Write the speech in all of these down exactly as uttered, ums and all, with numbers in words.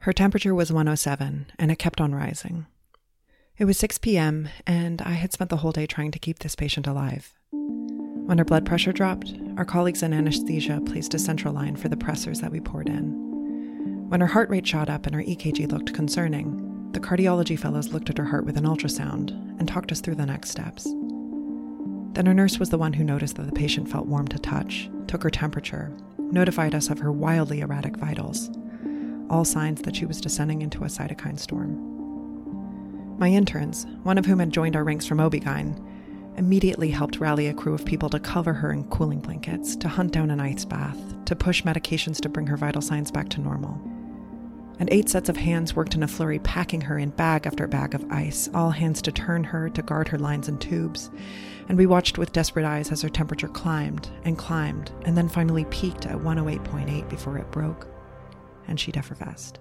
Her temperature was one oh seven, and it kept on rising. It was six p.m., and I had spent the whole day trying to keep this patient alive. When her blood pressure dropped, our colleagues in anesthesia placed a central line for the pressors that we poured in. When her heart rate shot up and her E K G looked concerning, the cardiology fellows looked at her heart with an ultrasound and talked us through the next steps. Then her nurse was the one who noticed that the patient felt warm to touch, took her temperature, notified us of her wildly erratic vitals, all signs that she was descending into a cytokine storm. My interns, one of whom had joined our ranks from O B G Y N, immediately helped rally a crew of people to cover her in cooling blankets, to hunt down an ice bath, to push medications to bring her vital signs back to normal. And eight sets of hands worked in a flurry, packing her in bag after bag of ice, all hands to turn her, to guard her lines and tubes. And we watched with desperate eyes as her temperature climbed and climbed, and then finally peaked at one oh eight point eight before it broke, and she'd effervesced.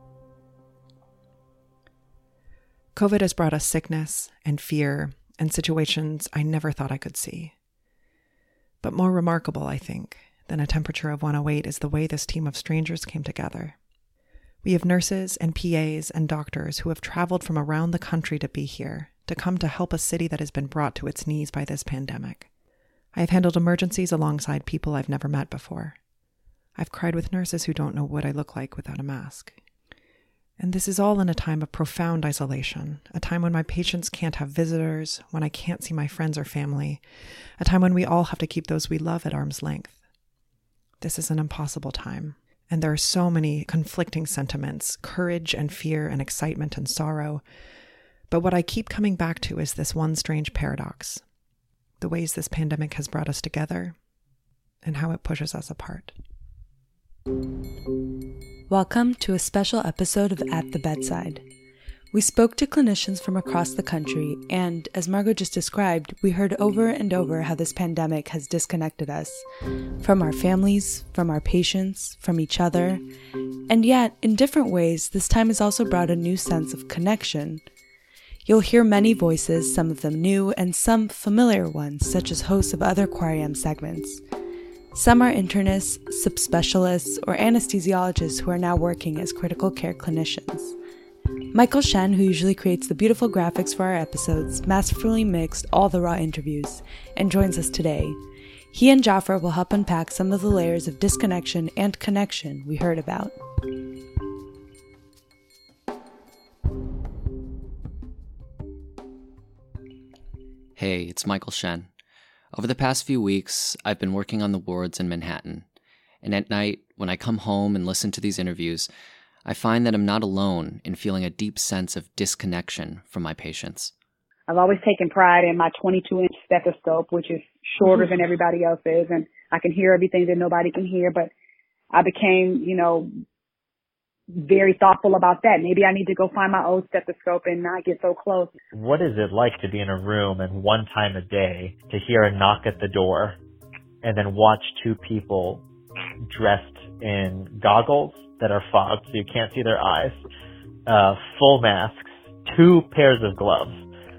COVID has brought us sickness and fear and situations I never thought I could see. But more remarkable, I think, than a temperature of one oh eight is the way this team of strangers came together. We have nurses and P As and doctors who have traveled from around the country to be here, to come to help a city that has been brought to its knees by this pandemic. I have handled emergencies alongside people I've never met before. I've cried with nurses who don't know what I look like without a mask. And this is all in a time of profound isolation, a time when my patients can't have visitors, when I can't see my friends or family, a time when we all have to keep those we love at arm's length. This is an impossible time, and there are so many conflicting sentiments, courage and fear and excitement and sorrow. But what I keep coming back to is this one strange paradox, the ways this pandemic has brought us together and how it pushes us apart. Welcome to a special episode of At the Bedside. We spoke to clinicians from across the country, and as Margot just described, we heard over and over how this pandemic has disconnected us from our families, from our patients, from each other. And yet, in different ways, this time has also brought a new sense of connection. You'll hear many voices, some of them new, and some familiar ones, such as hosts of other Quarium segments. Some are internists, subspecialists, or anesthesiologists who are now working as critical care clinicians. Michael Shen, who usually creates the beautiful graphics for our episodes, masterfully mixed all the raw interviews and joins us today. He and Jaffer will help unpack some of the layers of disconnection and connection we heard about. Hey, it's Michael Shen. Over the past few weeks, I've been working on the wards in Manhattan, and at night, when I come home and listen to these interviews, I find that I'm not alone in feeling a deep sense of disconnection from my patients. I've always taken pride in my twenty-two inch stethoscope, which is shorter than everybody else's, and I can hear everything that nobody can hear, but I became, you know, very thoughtful about that. Maybe I need to go find my old stethoscope and not get so close. What is it like to be in a room and one time a day to hear a knock at the door and then watch two people dressed in goggles that are fogged so you can't see their eyes, uh, full masks, two pairs of gloves,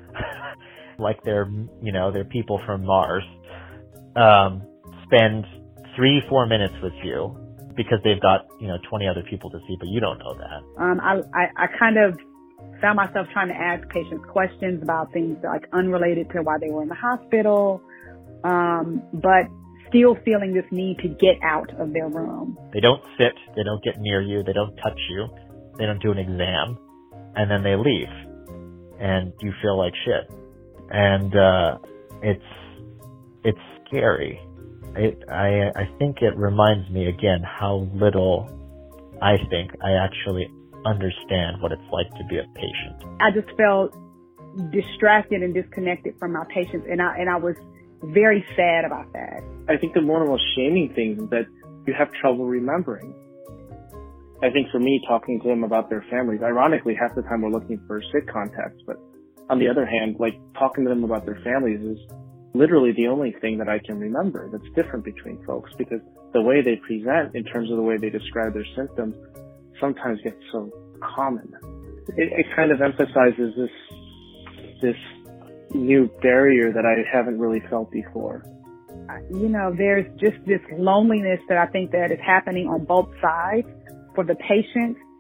like they're, you know, they're people from Mars, um, spend three, four minutes with you because they've got, you know, twenty other people to see, but you don't know that. Um, I, I, I kind of found myself trying to ask patients questions about things like unrelated to why they were in the hospital, um, but still feeling this need to get out of their room. They don't sit, they don't get near you, they don't touch you, they don't do an exam, and then they leave, and you feel like shit. And uh, it's it's scary. It, I I think it reminds me again how little I think I actually understand what it's like to be a patient. I just felt distracted and disconnected from my patients, and I and I was very sad about that. I think the one of the most shaming things is that you have trouble remembering. I think for me, talking to them about their families, ironically, half the time we're looking for sick contacts, but on the other hand, like talking to them about their families is literally the only thing that I can remember that's different between folks, because the way they present in terms of the way they describe their symptoms sometimes gets so common. It, it kind of emphasizes this, this new barrier that I haven't really felt before. You know, there's just this loneliness that I think that is happening on both sides, for the patient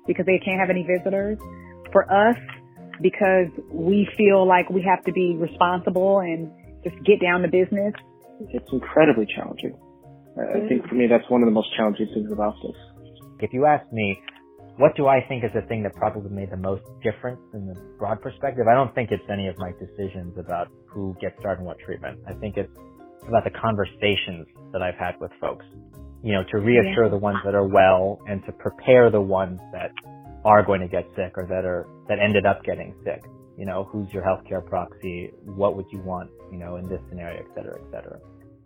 because they can't have any visitors. For us, because we feel like we have to be responsible and just get down to business. It's incredibly challenging. I think for me, that's one of the most challenging things about this. If you ask me, what do I think is the thing that probably made the most difference in the broad perspective? I don't think it's any of my decisions about who gets started on what treatment. I think it's about the conversations that I've had with folks, you know, to reassure yeah. the ones that are well and to prepare the ones that are going to get sick or that are, that ended up getting sick. You know, who's your healthcare proxy? What would you want, you know, in this scenario, et cetera, et cetera.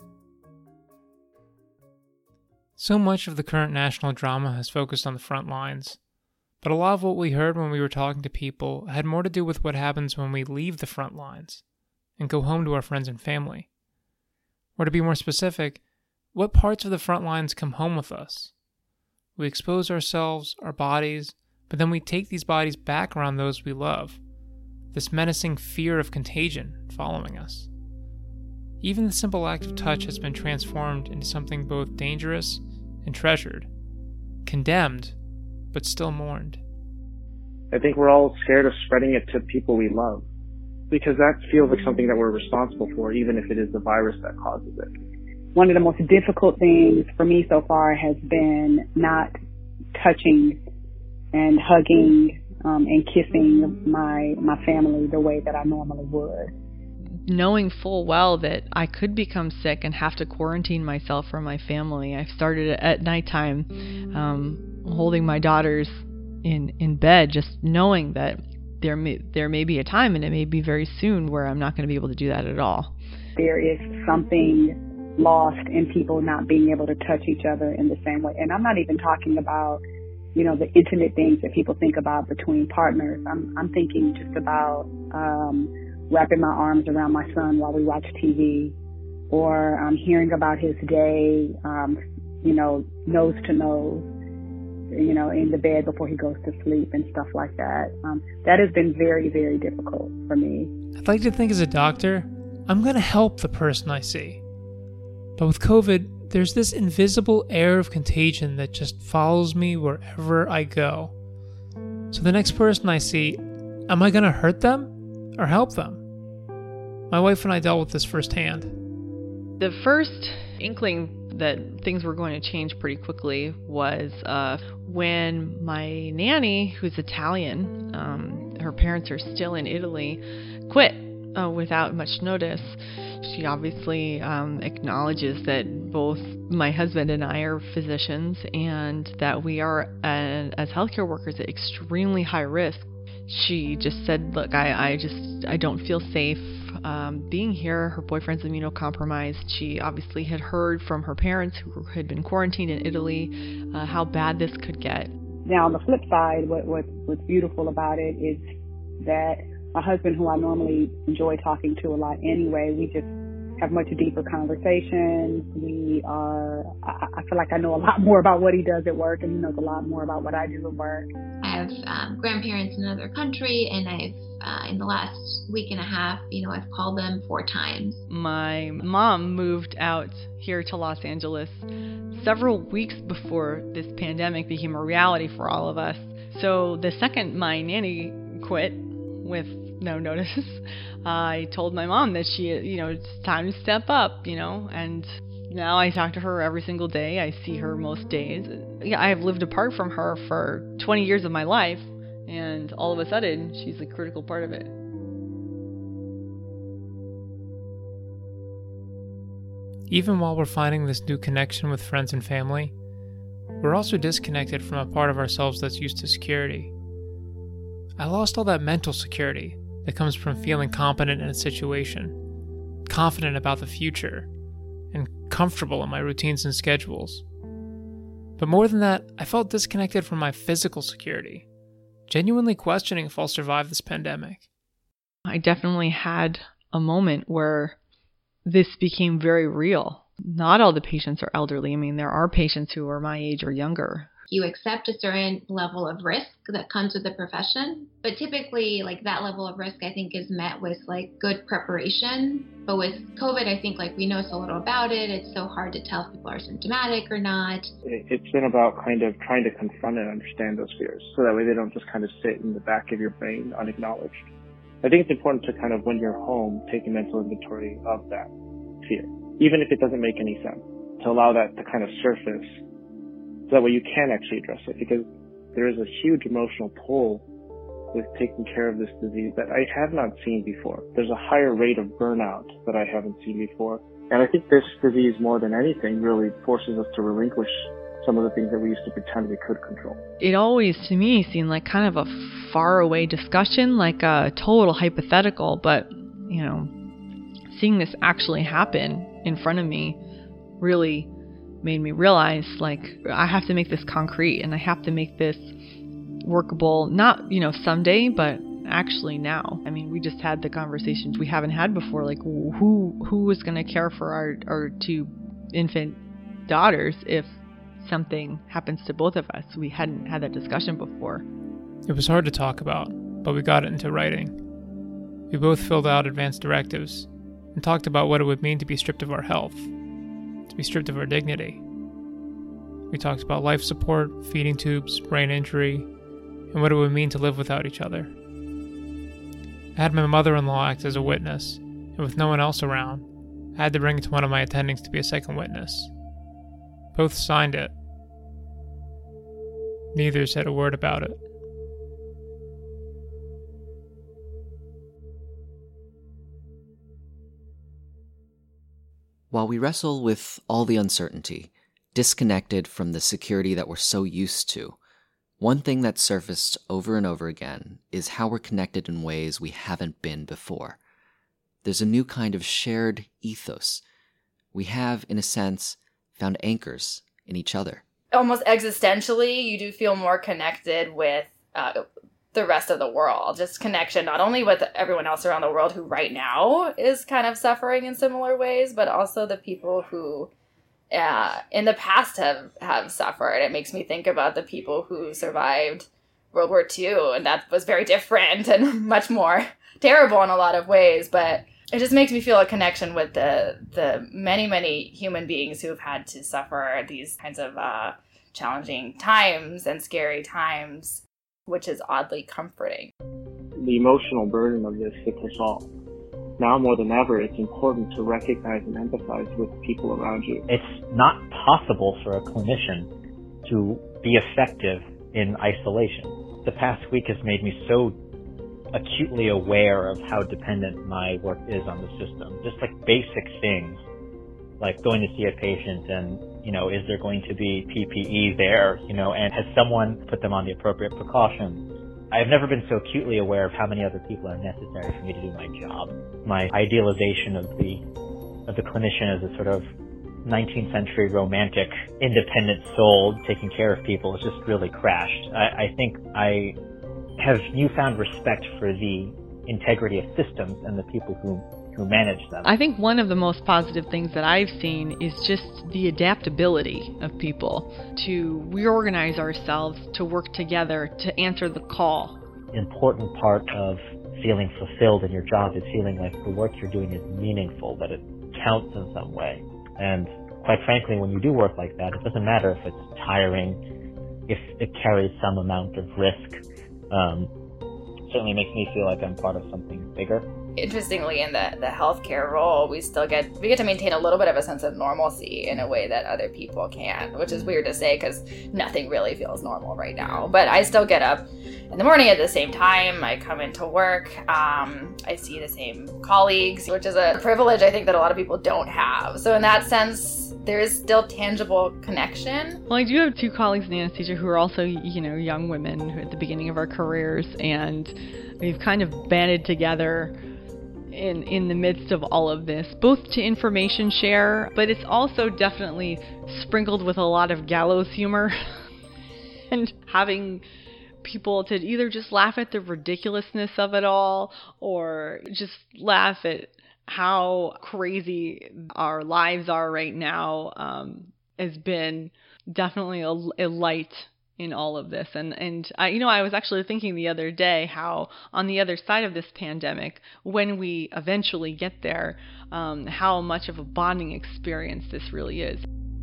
So much of the current national drama has focused on the front lines, but a lot of what we heard when we were talking to people had more to do with what happens when we leave the front lines and go home to our friends and family. Or to be more specific, what parts of the front lines come home with us? We expose ourselves, our bodies, but then we take these bodies back around those we love. This menacing fear of contagion following us. Even the simple act of touch has been transformed into something both dangerous and treasured, condemned, but still mourned. I think we're all scared of spreading it to people we love, because that feels like something that we're responsible for, even if it is the virus that causes it. One of the most difficult things for me so far has been not touching and hugging um, and kissing my my family the way that I normally would. Knowing full well that I could become sick and have to quarantine myself from my family, I started at nighttime um, holding my daughters in, in bed, just knowing that there may, there may be a time, and it may be very soon, where I'm not going to be able to do that at all. There is something lost in people not being able to touch each other in the same way. And I'm not even talking about, you know, the intimate things that people think about between partners. I'm, I'm thinking just about um, wrapping my arms around my son while we watch T V, or um, hearing about his day, um, you know, nose to nose, you know, in the bed before he goes to sleep and stuff like that. Um, that has been very, very difficult for me. I'd like to think as a doctor, I'm going to help the person I see. But with COVID, there's this invisible air of contagion that just follows me wherever I go. So the next person I see, am I going to hurt them or help them? My wife and I dealt with this firsthand. The first inkling that things were going to change pretty quickly was uh, when my nanny, who's Italian, um, her parents are still in Italy, quit uh, without much notice. She obviously um, acknowledges that both my husband and I are physicians, and that we are, uh, as healthcare workers, at extremely high risk. She just said, look, I, I just, I don't feel safe um, being here. Her boyfriend's immunocompromised. She obviously had heard from her parents, who had been quarantined in Italy, uh, how bad this could get. Now, on the flip side, what, what what's beautiful about it is that my husband, who I normally enjoy talking to a lot anyway, we just have much deeper conversations. We are, I, I feel like I know a lot more about what he does at work, and he knows a lot more about what I do at work. I have um, grandparents in another country, and I've, uh, in the last week and a half, you know, I've called them four times. My mom moved out here to Los Angeles several weeks before this pandemic became a reality for all of us. So the second my nanny quit with no notice, I told my mom that she, you know, it's time to step up, you know, and now I talk to her every single day. I see her most days. Yeah, I have lived apart from her for twenty years of my life, and all of a sudden, she's a critical part of it. Even while we're finding this new connection with friends and family, we're also disconnected from a part of ourselves that's used to security. I lost all that mental security that comes from feeling competent in a situation, confident about the future, and comfortable in my routines and schedules. But more than that, I felt disconnected from my physical security, genuinely questioning if I'll survive this pandemic. I definitely had a moment where this became very real. Not all the patients are elderly. I mean, there are patients who are my age or younger You accept a certain level of risk that comes with the profession. But typically, like, that level of risk, I think, is met with, like, good preparation. But with COVID, I think, like, we know so little about it. It's so hard to tell if people are symptomatic or not. It's been about kind of trying to confront and understand those fears, so that way they don't just kind of sit in the back of your brain unacknowledged. I think it's important to kind of, when you're home, take a mental inventory of that fear, even if it doesn't make any sense, to allow that to kind of surface, so that way you can actually address it, because there is a huge emotional pull with taking care of this disease that I have not seen before. There's a higher rate of burnout that I haven't seen before. And I think this disease, more than anything, really forces us to relinquish some of the things that we used to pretend we could control. It always, to me, seemed like kind of a faraway discussion, like a total hypothetical, but, you know, seeing this actually happen in front of me really made me realize, like, I have to make this concrete, and I have to make this workable, not, you know, someday, but actually now. I mean, we just had the conversations we haven't had before, like, who who is going to care for our, our two infant daughters if something happens to both of us? We hadn't had that discussion before. It was hard to talk about, but we got it into writing. We both filled out advance directives and talked about what it would mean to be stripped of our health, to be stripped of our dignity. We talked about life support, feeding tubes, brain injury, and what it would mean to live without each other. I had my mother-in-law act as a witness, and with no one else around, I had to bring it to one of my attendings to be a second witness. Both signed it. Neither said a word about it. While we wrestle with all the uncertainty, disconnected from the security that we're so used to, one thing that surfaced over and over again is how we're connected in ways we haven't been before. There's a new kind of shared ethos. We have, in a sense, found anchors in each other. Almost existentially, you do feel more connected with uh, the rest of the world. Just connection not only with everyone else around the world who right now is kind of suffering in similar ways, but also the people who uh, in the past have, have suffered. It makes me think about the people who survived World War Two, and that was very different and much more terrible in a lot of ways, but it just makes me feel a connection with the the many, many human beings who have had to suffer these kinds of uh, challenging times and scary times, which is oddly comforting. The emotional burden of this hits us all. Now more than ever, it's important to recognize and empathize with people around you. It's not possible for a clinician to be effective in isolation. The past week has made me so acutely aware of how dependent my work is on the system. Just like basic things, like going to see a patient and, you know, is there going to be P P E there, you know, and has someone put them on the appropriate precautions? I've never been so acutely aware of how many other people are necessary for me to do my job. My idealization of the of the clinician as a sort of nineteenth century romantic, independent soul taking care of people has just really crashed. I, I think I have newfound respect for the integrity of systems and the people who, who manage them. I think one of the most positive things that I've seen is just the adaptability of people to reorganize ourselves, to work together, to answer the call. Important part of feeling fulfilled in your job is feeling like the work you're doing is meaningful, that it counts in some way. And quite frankly, when you do work like that, it doesn't matter if it's tiring, if it carries some amount of risk. Um, certainly makes me feel like I'm part of something bigger. Interestingly, in the, the healthcare role, we still get we get to maintain a little bit of a sense of normalcy in a way that other people can't, which is weird to say because nothing really feels normal right now. But I still get up in the morning at the same time. I come into work. Um, I see the same colleagues, which is a privilege I think that a lot of people don't have. So in that sense, there is still tangible connection. Well, I do have two colleagues in anesthesia who are also, you know, young women who are at the beginning of our careers, and we've kind of banded together in in the midst of all of this, both to information share, but it's also definitely sprinkled with a lot of gallows humor and having people to either just laugh at the ridiculousness of it all or just laugh at how crazy our lives are right now um, has been definitely a, a light in all of this. And, and I, you know, I was actually thinking the other day how on the other side of this pandemic, when we eventually get there, um, how much of a bonding experience this really is.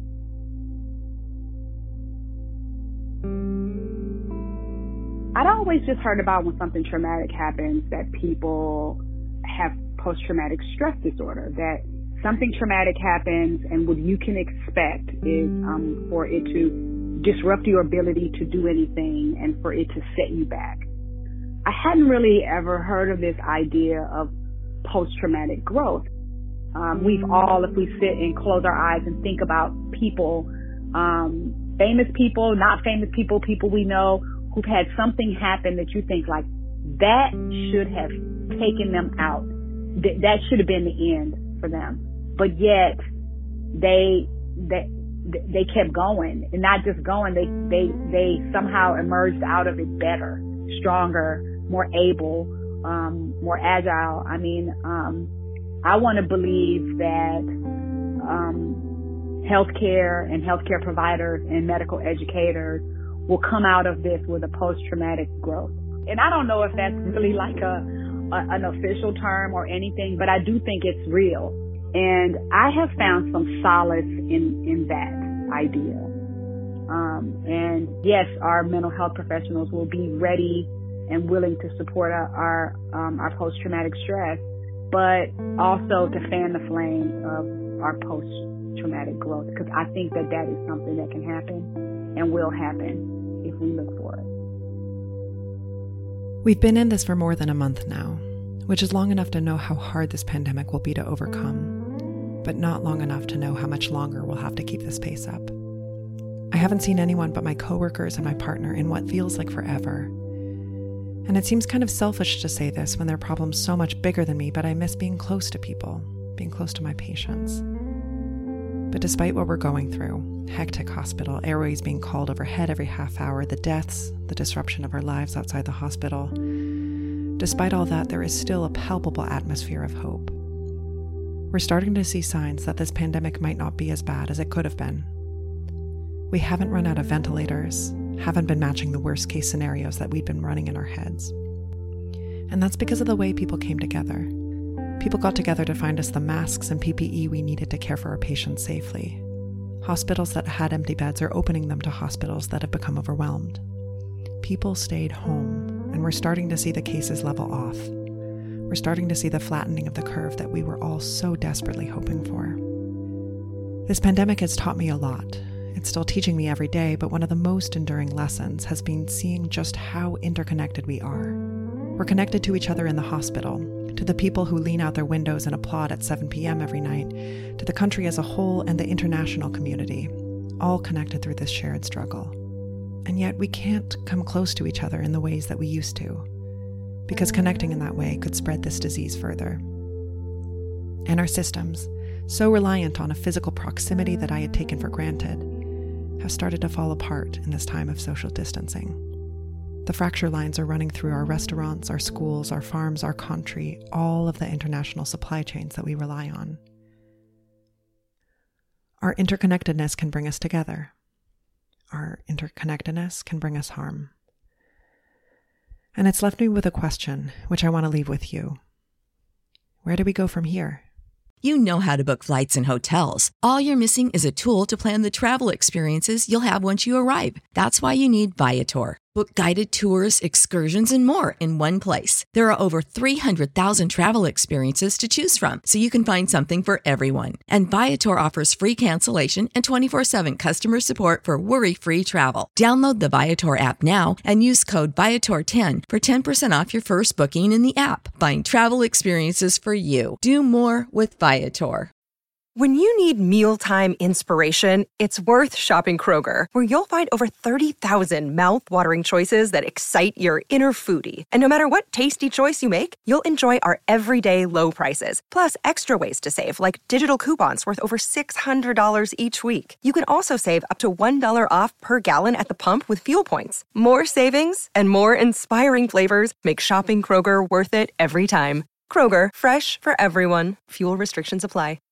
I'd always just heard about when something traumatic happens that people have post-traumatic stress disorder, that something traumatic happens and what you can expect is um, for it to disrupt your ability to do anything and for it to set you back. I hadn't really ever heard of this idea of post-traumatic growth. Um, we've all, if we sit and close our eyes and think about people, um, famous people, not famous people, people we know, who've had something happen that you think like that should have taken them out. Th- that should have been the end for them. But yet they, they, they kept going, and not just going, they, they, they somehow emerged out of it better, stronger, more able, um, more agile. I mean, um, I want to believe that, um, healthcare and healthcare providers and medical educators will come out of this with a post-traumatic growth. And I don't know if that's really like a, a an official term or anything, but I do think it's real. And I have found some solace in, in that idea. Um, and yes, our mental health professionals will be ready and willing to support our, our, um, our post-traumatic stress, but also to fan the flame of our post-traumatic growth, because I think that that is something that can happen and will happen if we look for it. We've been in this for more than a month now, which is long enough to know how hard this pandemic will be to overcome, but not long enough to know how much longer we'll have to keep this pace up. I haven't seen anyone but my coworkers and my partner in what feels like forever. And it seems kind of selfish to say this when their problem's so much bigger than me, but I miss being close to people, being close to my patients. But despite what we're going through, hectic hospital, airways being called overhead every half hour, the deaths, the disruption of our lives outside the hospital, despite all that, there is still a palpable atmosphere of hope. We're starting to see signs that this pandemic might not be as bad as it could have been. We haven't run out of ventilators, haven't been matching the worst case scenarios that we'd been running in our heads. And that's because of the way people came together. People got together to find us the masks and P P E we needed to care for our patients safely. Hospitals that had empty beds are opening them to hospitals that have become overwhelmed. People stayed home, and we're starting to see the cases level off. We're starting to see the flattening of the curve that we were all so desperately hoping for. This pandemic has taught me a lot. It's still teaching me every day, but one of the most enduring lessons has been seeing just how interconnected we are. We're connected to each other in the hospital, to the people who lean out their windows and applaud at seven p.m. every night, to the country as a whole and the international community, all connected through this shared struggle. And yet we can't come close to each other in the ways that we used to, because connecting in that way could spread this disease further. And our systems, so reliant on a physical proximity that I had taken for granted, have started to fall apart in this time of social distancing. The fracture lines are running through our restaurants, our schools, our farms, our country, all of the international supply chains that we rely on. Our interconnectedness can bring us together. Our interconnectedness can bring us harm. And it's left me with a question, which I want to leave with you. Where do we go from here? You know how to book flights and hotels. All you're missing is a tool to plan the travel experiences you'll have once you arrive. That's why you need Viator. Book guided tours, excursions, and more in one place. There are over three hundred thousand travel experiences to choose from, so you can find something for everyone. And Viator offers free cancellation and twenty-four seven customer support for worry-free travel. Download the Viator app now and use code Viator ten for ten percent off your first booking in the app. Find travel experiences for you. Do more with Viator. When you need mealtime inspiration, it's worth shopping Kroger, where you'll find over thirty thousand mouth-watering choices that excite your inner foodie. And no matter what tasty choice you make, you'll enjoy our everyday low prices, plus extra ways to save, like digital coupons worth over six hundred dollars each week. You can also save up to one dollar off per gallon at the pump with fuel points. More savings and more inspiring flavors make shopping Kroger worth it every time. Kroger, fresh for everyone. Fuel restrictions apply.